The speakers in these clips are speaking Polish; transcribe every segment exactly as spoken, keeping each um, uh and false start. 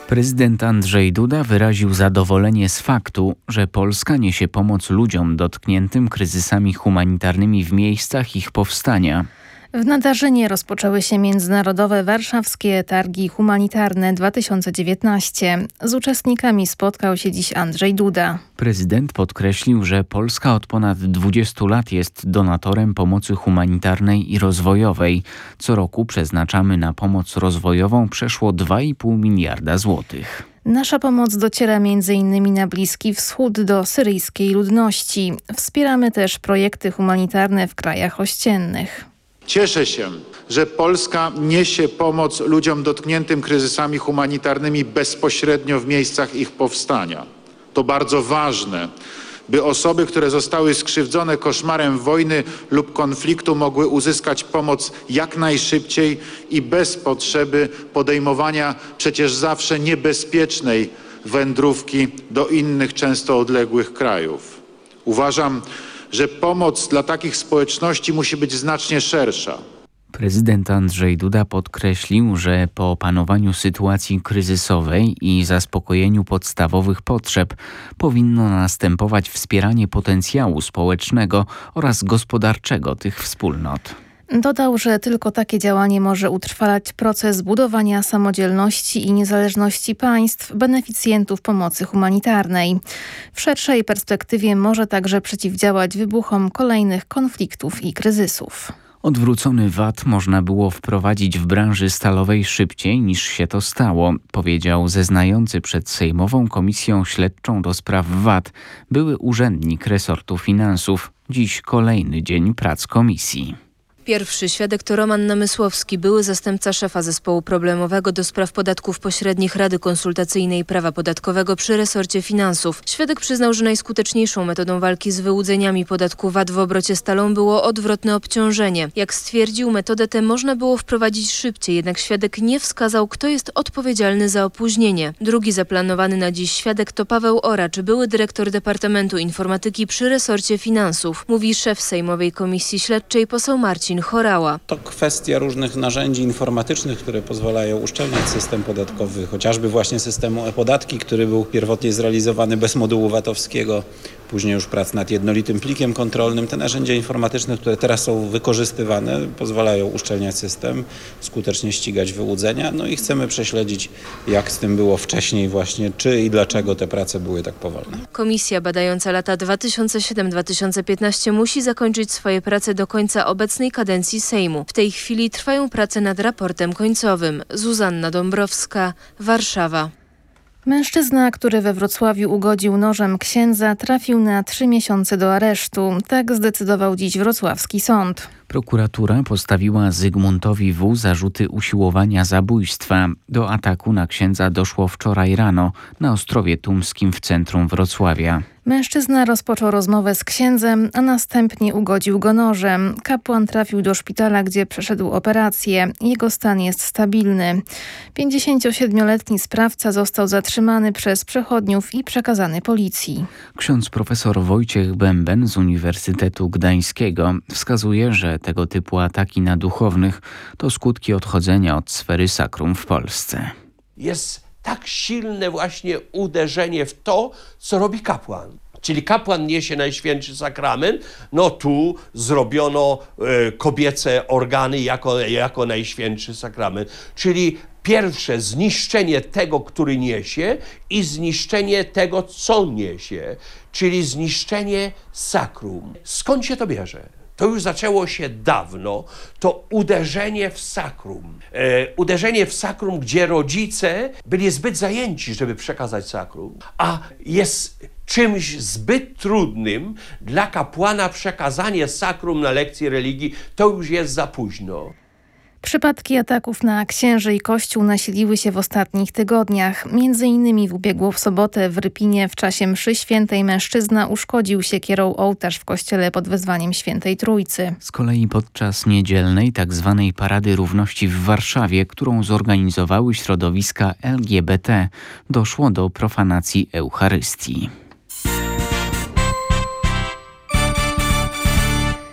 Prezydent Andrzej Duda wyraził zadowolenie z faktu, że Polska niesie pomoc ludziom dotkniętym kryzysami humanitarnymi w miejscach ich powstania. W Nadarzynie rozpoczęły się Międzynarodowe Warszawskie Targi Humanitarne dwa tysiące dziewiętnaście. Z uczestnikami spotkał się dziś Andrzej Duda. Prezydent podkreślił, że Polska od ponad dwudziestu lat jest donatorem pomocy humanitarnej i rozwojowej. Co roku przeznaczamy na pomoc rozwojową przeszło dwa i pół miliarda złotych. Nasza pomoc dociera między innymi na Bliski Wschód do syryjskiej ludności. Wspieramy też projekty humanitarne w krajach ościennych. Cieszę się, że Polska niesie pomoc ludziom dotkniętym kryzysami humanitarnymi bezpośrednio w miejscach ich powstania. To bardzo ważne, by osoby, które zostały skrzywdzone koszmarem wojny lub konfliktu, mogły uzyskać pomoc jak najszybciej i bez potrzeby podejmowania przecież zawsze niebezpiecznej wędrówki do innych, często odległych krajów. Uważam, że pomoc dla takich społeczności musi być znacznie szersza. Prezydent Andrzej Duda podkreślił, że po opanowaniu sytuacji kryzysowej i zaspokojeniu podstawowych potrzeb powinno następować wspieranie potencjału społecznego oraz gospodarczego tych wspólnot. Dodał, że tylko takie działanie może utrwalać proces budowania samodzielności i niezależności państw, beneficjentów pomocy humanitarnej. W szerszej perspektywie może także przeciwdziałać wybuchom kolejnych konfliktów i kryzysów. Odwrócony V A T można było wprowadzić w branży stalowej szybciej niż się to stało, powiedział zeznający przed Sejmową Komisją Śledczą do spraw V A T były urzędnik resortu finansów. Dziś kolejny dzień prac komisji. Pierwszy świadek to Roman Namysłowski, były zastępca szefa zespołu problemowego do spraw podatków pośrednich Rady Konsultacyjnej Prawa Podatkowego przy resorcie finansów. Świadek przyznał, że najskuteczniejszą metodą walki z wyłudzeniami podatku V A T w obrocie stalą było odwrotne obciążenie. Jak stwierdził, metodę tę można było wprowadzić szybciej, jednak świadek nie wskazał, kto jest odpowiedzialny za opóźnienie. Drugi zaplanowany na dziś świadek to Paweł Oracz, były dyrektor Departamentu Informatyki przy resorcie finansów. Mówi szef Sejmowej Komisji Śledczej poseł Marcin Chorała. To kwestia różnych narzędzi informatycznych, które pozwalają uszczelniać system podatkowy, chociażby właśnie systemu e-podatki, który był pierwotnie zrealizowany bez modułu vatowskiego, później już prac nad jednolitym plikiem kontrolnym. Te narzędzia informatyczne, które teraz są wykorzystywane, pozwalają uszczelniać system, skutecznie ścigać wyłudzenia. No i chcemy prześledzić, jak z tym było wcześniej właśnie, czy i dlaczego te prace były tak powolne. Komisja badająca lata dwa tysiące siódmy do dwa tysiące piętnastego musi zakończyć swoje prace do końca obecnej kadencji Sejmu. W tej chwili trwają prace nad raportem końcowym. Zuzanna Dąbrowska, Warszawa. Mężczyzna, który we Wrocławiu ugodził nożem księdza, trafił na trzy miesiące do aresztu. Tak zdecydował dziś wrocławski sąd. Prokuratura postawiła Zygmuntowi W. zarzuty usiłowania zabójstwa. Do ataku na księdza doszło wczoraj rano na Ostrowie Tumskim w centrum Wrocławia. Mężczyzna rozpoczął rozmowę z księdzem, a następnie ugodził go nożem. Kapłan trafił do szpitala, gdzie przeszedł operację. Jego stan jest stabilny. pięćdziesięciosiedmioletni sprawca został zatrzymany przez przechodniów i przekazany policji. Ksiądz profesor Wojciech Bęben z Uniwersytetu Gdańskiego wskazuje, że tego typu ataki na duchownych to skutki odchodzenia od sfery sakrum w Polsce. Jest tak silne właśnie uderzenie w to, co robi kapłan. Czyli kapłan niesie Najświętszy Sakrament, no tu zrobiono e, kobiece organy jako, jako Najświętszy Sakrament. Czyli pierwsze zniszczenie tego, który niesie i zniszczenie tego, co niesie. Czyli zniszczenie sakrum. Skąd się to bierze? To już zaczęło się dawno, to uderzenie w sakrum. E, uderzenie w sakrum, gdzie rodzice byli zbyt zajęci, żeby przekazać sakrum, a jest czymś zbyt trudnym dla kapłana przekazanie sakrum na lekcji religii, to już jest za późno. Przypadki ataków na księży i kościół nasiliły się w ostatnich tygodniach. Między innymi w ubiegłą w sobotę w Rypinie w czasie mszy świętej mężczyzna uszkodził siekierą ołtarz w kościele pod wezwaniem Świętej Trójcy. Z kolei podczas niedzielnej tzw. Parady Równości w Warszawie, którą zorganizowały środowiska L G B T, doszło do profanacji Eucharystii.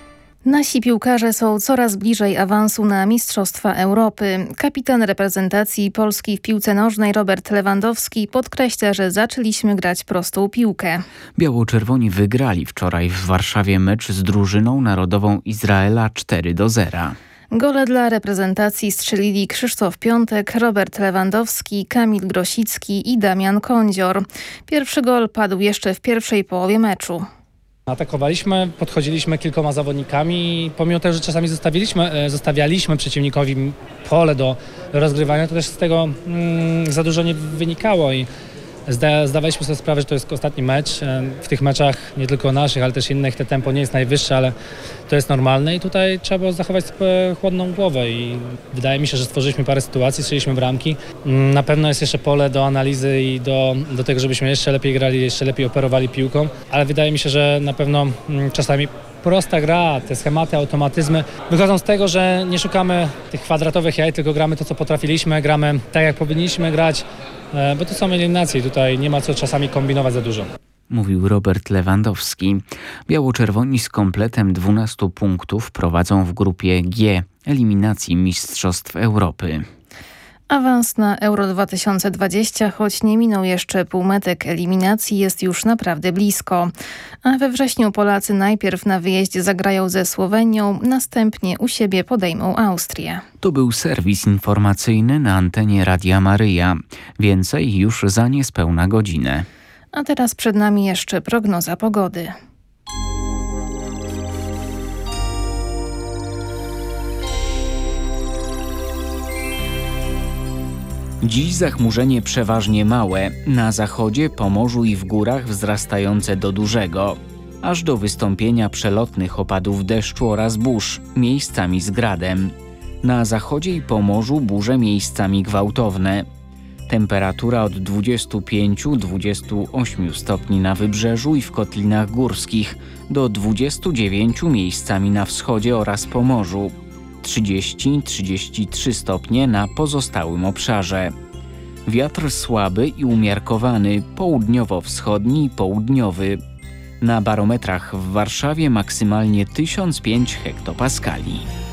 Nasi piłkarze są coraz bliżej awansu na Mistrzostwa Europy. Kapitan reprezentacji Polski w piłce nożnej Robert Lewandowski podkreśla, że zaczęliśmy grać prostą piłkę. Biało-czerwoni wygrali wczoraj w Warszawie mecz z drużyną narodową Izraela cztery do zera. Gole dla reprezentacji strzelili Krzysztof Piątek, Robert Lewandowski, Kamil Grosicki i Damian Kądzior. Pierwszy gol padł jeszcze w pierwszej połowie meczu. Atakowaliśmy, podchodziliśmy kilkoma zawodnikami i pomimo tego, że czasami zostawiliśmy, zostawialiśmy przeciwnikowi pole do rozgrywania, to też z tego mm, za dużo nie wynikało i zda, zdawaliśmy sobie sprawę, że to jest ostatni mecz. W tych meczach, nie tylko naszych, ale też innych, te tempo nie jest najwyższe, ale to jest normalne i tutaj trzeba było zachować chłodną głowę i wydaje mi się, że stworzyliśmy parę sytuacji, strzeliśmy bramki. Na pewno jest jeszcze pole do analizy i do, do tego, żebyśmy jeszcze lepiej grali, jeszcze lepiej operowali piłką, ale wydaje mi się, że na pewno czasami prosta gra, te schematy, automatyzmy wychodzą z tego, że nie szukamy tych kwadratowych jaj, tylko gramy to, co potrafiliśmy, gramy tak, jak powinniśmy grać, bo to są eliminacje i tutaj nie ma co czasami kombinować za dużo. Mówił Robert Lewandowski. Biało-czerwoni z kompletem dwunastu punktów prowadzą w grupie G eliminacji Mistrzostw Europy. Awans na Euro dwa tysiące dwadzieścia, choć nie minął jeszcze półmetek eliminacji, jest już naprawdę blisko. A we wrześniu Polacy najpierw na wyjeździe zagrają ze Słowenią, następnie u siebie podejmą Austrię. To był serwis informacyjny na antenie Radia Maryja. Więcej już za niespełna godzinę. A teraz przed nami jeszcze prognoza pogody. Dziś zachmurzenie przeważnie małe, na zachodzie, Pomorzu i w górach wzrastające do dużego, aż do wystąpienia przelotnych opadów deszczu oraz burz, miejscami z gradem. Na zachodzie i Pomorzu burze miejscami gwałtowne. Temperatura od dwudziestu pięciu do dwudziestu ośmiu stopni na wybrzeżu i w kotlinach górskich, do dwudziestu dziewięciu miejscami na wschodzie oraz Pomorzu. trzydzieści do trzydziestu trzech stopnie na pozostałym obszarze. Wiatr słaby i umiarkowany, południowo-wschodni i południowy. Na barometrach w Warszawie maksymalnie tysiąc pięć hektopaskali.